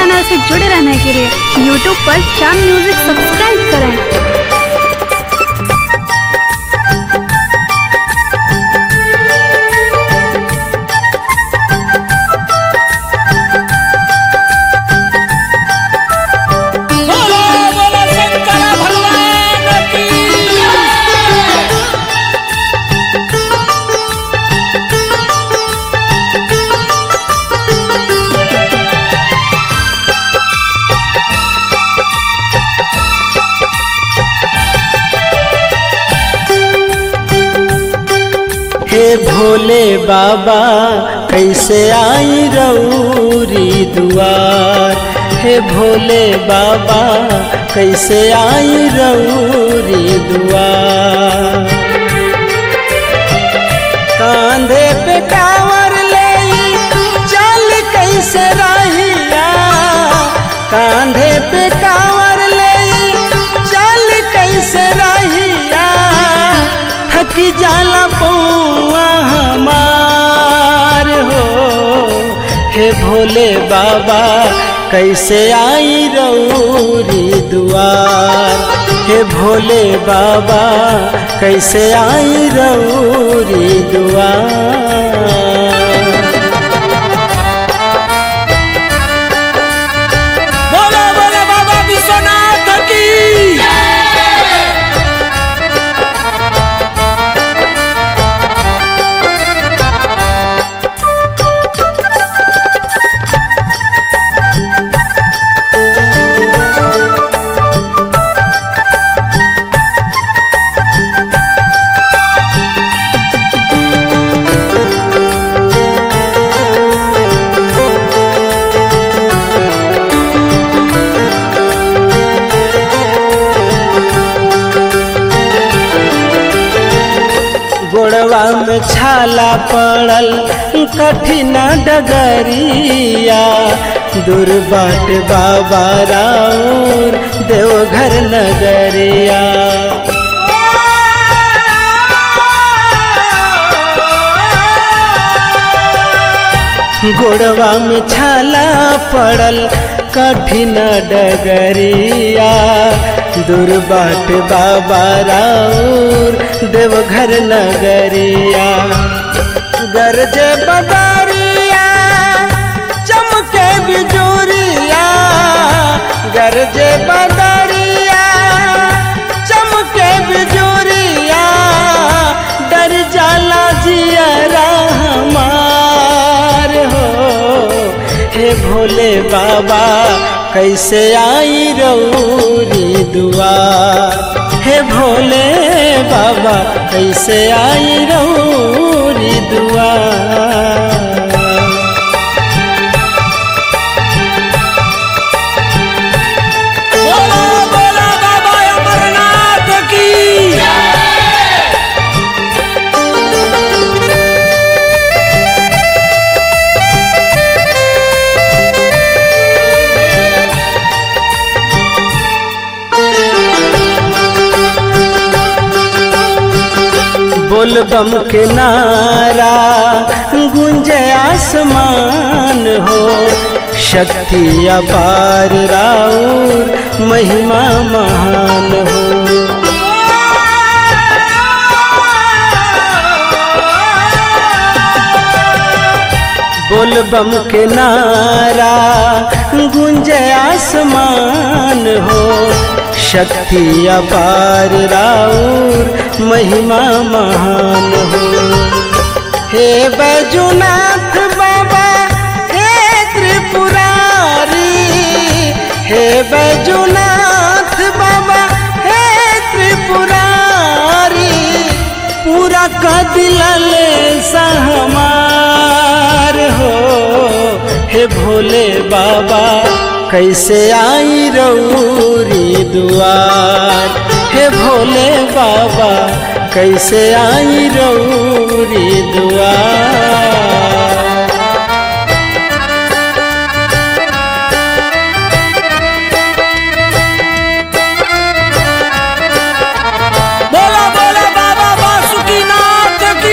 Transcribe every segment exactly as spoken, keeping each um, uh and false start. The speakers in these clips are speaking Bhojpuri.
चैनल से जुड़े रहने के लिए यूट्यूब पर चांद म्यूजिक सब्सक्राइब करें। हे भोले बाबा कैसे आई रउरी दुआर, हे भोले बाबा कैसे आई रउरी दुआर। कांधे पे कांवर ले चल कैसे रहिया, कांधे पे कांवर ले चल कैसे रहिया। थकी जाला पौआ हमार हो, हे भोले बाबा कैसे आई रउरी दुआर, हे भोले बाबा कैसे आई रउरी दुआर। गोड़वा में छाला पड़ल कठिन डगरिया, दूर बाट बाबा राउर देवघर नगरिया। गोड़वा में छाला पड़ल कठिन डगरिया, दूर बाट बाबा राउर देवघर नगरिया। गरजे बदरिया चमके बिजुरिया, गरजे बदरिया चमके बिजुरिया। डर जाला जियरा हमार हो, हे भोले बाबा कैसे आई रउरी दुआर, हे भोले बाबा कैसे आई रउरी दुआर। बोल बम के नारा गूंजे आसमान हो, शक्ति अपार राउर महिमा महान हो। बोल बम के नारा गूंजे आसमान हो, शक्ति अपार राउर महिमा महान हो। हे बैजूनाथ बाबा हे त्रिपुरारी, हे बैजूनाथ बाबा हे त्रिपुरारी। पूरा कदिलले सहमार हो, हे भोले बाबा कैसे आई रउरी दुआर, हे भोले बाबा कैसे आई रउरी दुआर। बोला बोला बाबा बासुकीनाथ की।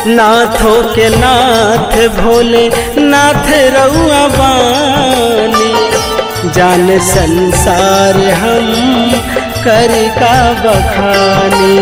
नाथों के नाथ भोले नाथ रउआ बानी, जान संसार हम करी का बखानी।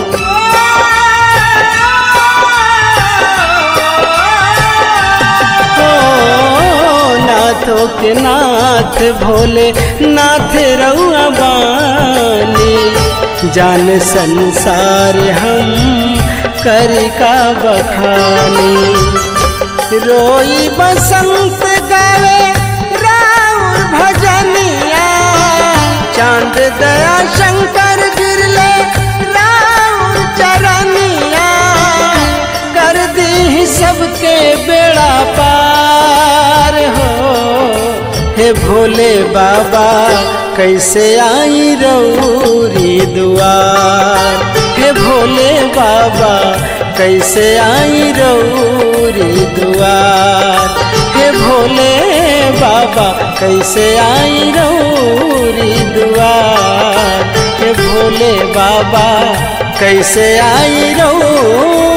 नाथों के नाथ भोले नाथ रउआ बानी, जान संसार हम करी का बखानी। रोई बसंत गावे राउर भजनिया, चांद दया शंकर गिरले राउर चरनिया, कर दी सबके बेड़ा पार हो। हे भोले बाबा कैसे आई रउरी दुआर, हे भोले बाबा कैसे आई रउरी दुआर, हे भोले बाबा कैसे आई रउरी दुआर, हे भोले बाबा कैसे आई रउरी